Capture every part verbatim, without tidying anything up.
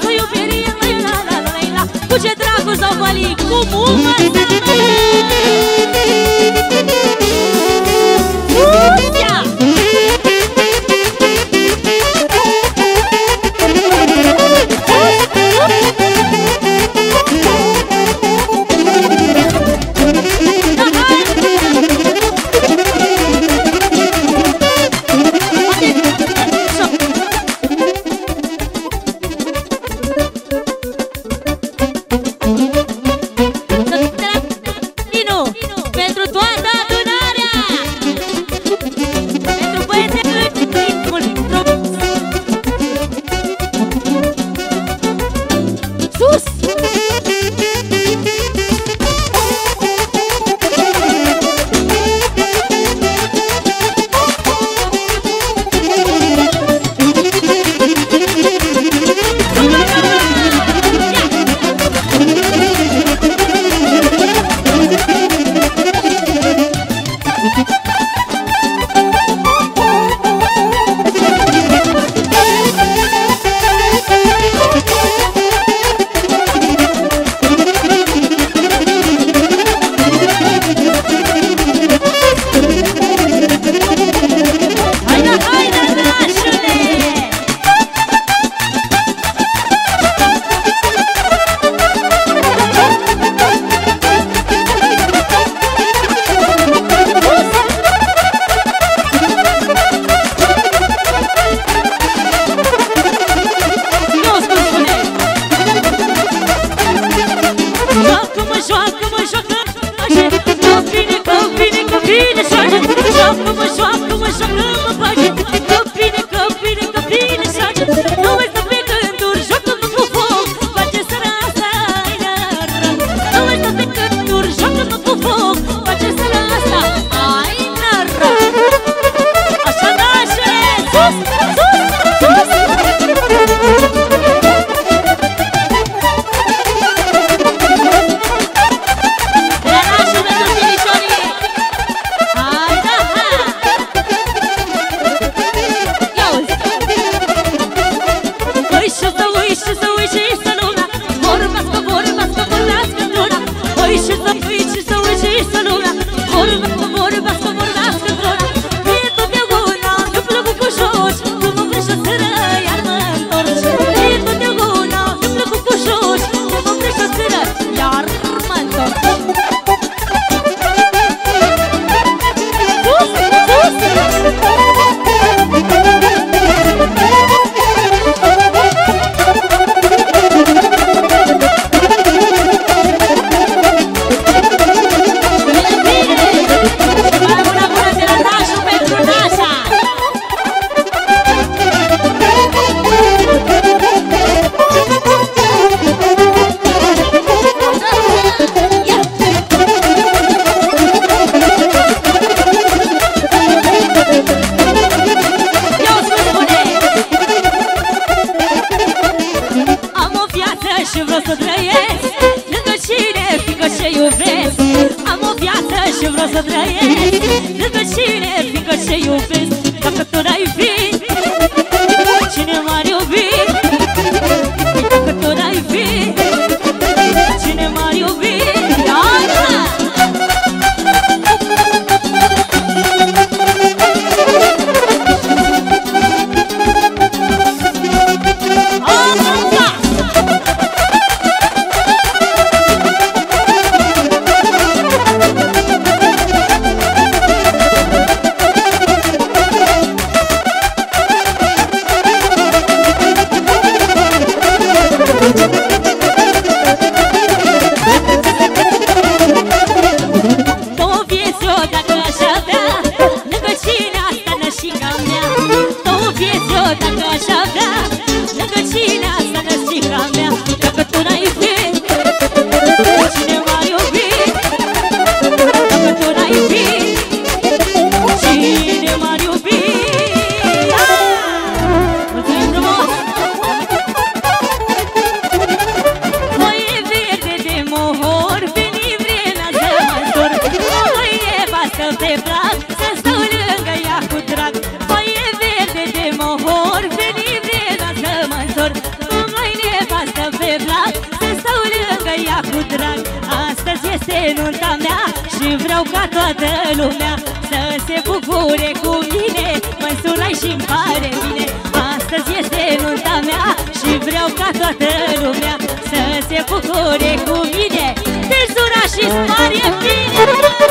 iubirii, la la la la la. Cu ce dragoste sau vali, cu muma Uția! plac, să stau lângă ea cu drag. Astăzi este nunta mea și vreau ca toată lumea să se bucure cu mine, măsurai și-mi pare bine. Astăzi este nunta mea și vreau ca toată lumea să se bucure cu mine, măsura și-mi pare bine.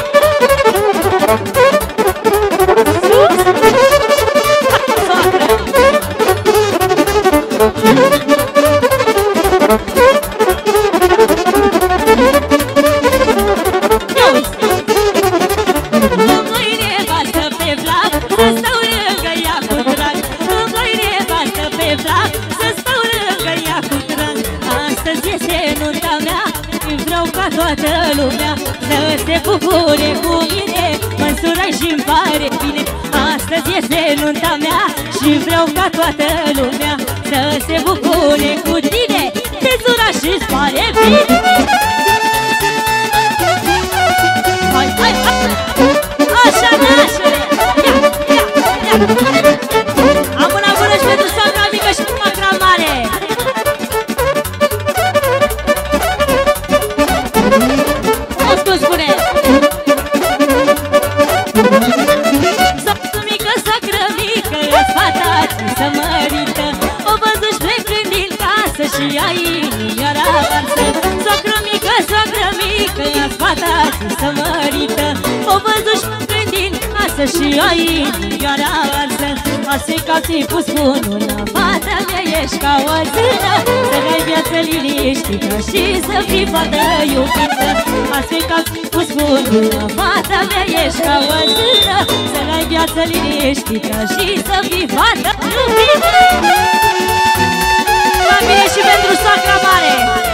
Sus! Soacră! Toată lumea să se bucure cu mine, măsurai și-mi pare bine. Astăzi este nunta mea și vreau ca toată lumea să se bucure cu tine, măsura și-ți pare bine. Hai, hai, hai! Așa, nașule! Ia, ia, ia! Am una bună și pentru soacra mică și soacra mare! Spune! Soacră mică, soacră mică, îți fata ți să mărită. O văzuși plecând din casă și ea inimioara varsă. Soacră mică, soacră mică, îți fata ți să mărită. O văzuși plecând din casă și ea inimioara varsă. Astfel ca ți-i pus bună, fata mea ești ca o zână, să ai viață liniștită și să fii fată iubită. Astfel ca ți-i pus bună, fata mea ești ca o zână, să ai viață liniștită și să fii fată iubită. Familie și pentru soacra mare!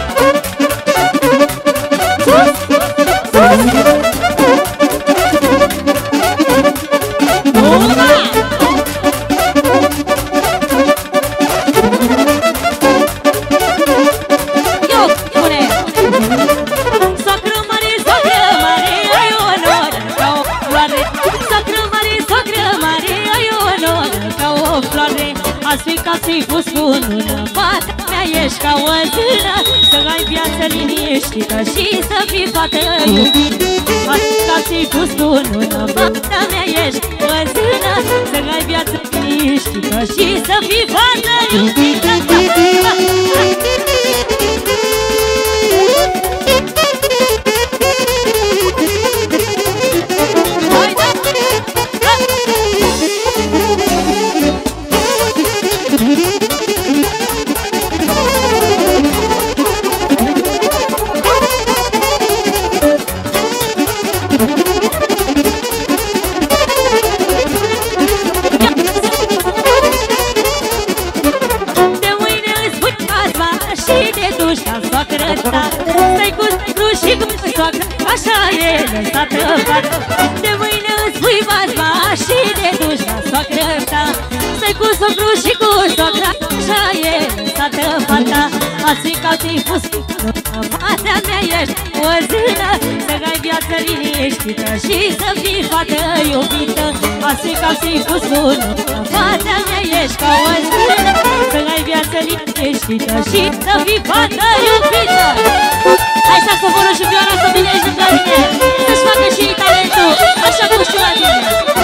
Astfel ca ți-i pus cu lună, fata mea ești ca o zână, să ai viață liniștită și să fii fată iubită. Astfel ca ți-i pus cu lună, fata mea ești o zână, să ai viață liniștită și să fii fată iubită. Stai cu stru și cu soacră, așa e lăsată fata. De mâine îți pui bazma și te duci la soacră ta. Stai cu socru și cu soacra, așa e lăsată fata. Astfel ca ți-i pus fata mea ești o zână, să ai viață liniștită și să fii fată iubită. Astfel ca ți-i pus bună, fata mea ești ca o zână, să ai viață liniștită și să fii fată iubită. Hai saxofonul și vioara să vine aici lângă mine, să-și facă și talentul, așa cum și la mine.